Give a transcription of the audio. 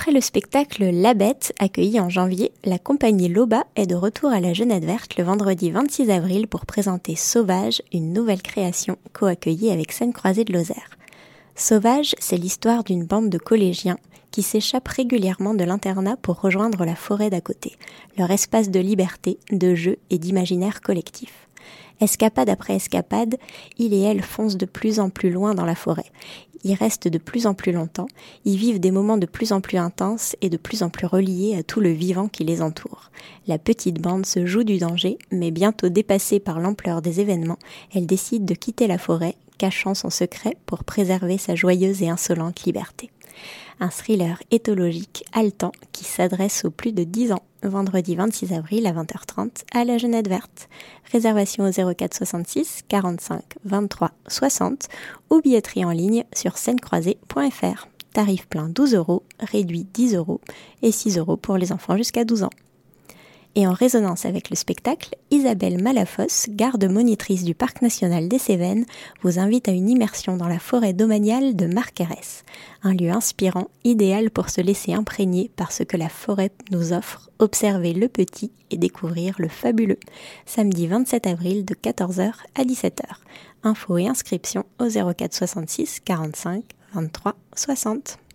Après le spectacle La Bête, accueilli en janvier, la compagnie Loba est de retour à la Genette Verte le vendredi 26 avril pour présenter Sauvage, une nouvelle création co-accueillie avec Scène Croisée de Lozère. Sauvage, c'est l'histoire d'une bande de collégiens qui s'échappent régulièrement de l'internat pour rejoindre la forêt d'à côté, leur espace de liberté, de jeu et d'imaginaire collectif. Escapade après escapade, ils et elles foncent de plus en plus loin dans la forêt. Ils restent de plus en plus longtemps, ils vivent des moments de plus en plus intenses et de plus en plus reliés à tout le vivant qui les entoure. La petite bande se joue du danger, mais bientôt dépassée par l'ampleur des événements, elle décide de quitter la forêt, cachant son secret pour préserver sa joyeuse et insolente liberté. Un thriller éthologique haletant qui s'adresse aux plus de 10 ans, vendredi 26 avril à 20h30 à la Genette Verte. Réservation au 04 66 45 23 60 ou billetterie en ligne sur scènecroisée.fr. Tarif plein 12 €, réduit 10 € et 6 € pour les enfants jusqu'à 12 ans. Et en résonance avec le spectacle, Isabelle Malafosse, garde-monitrice du Parc national des Cévennes, vous invite à une immersion dans la forêt domaniale de Marquerès. Un lieu inspirant, idéal pour se laisser imprégner par ce que la forêt nous offre, observer le petit et découvrir le fabuleux. Samedi 27 avril de 14h à 17h. Infos et inscriptions au 04 66 45 23 60.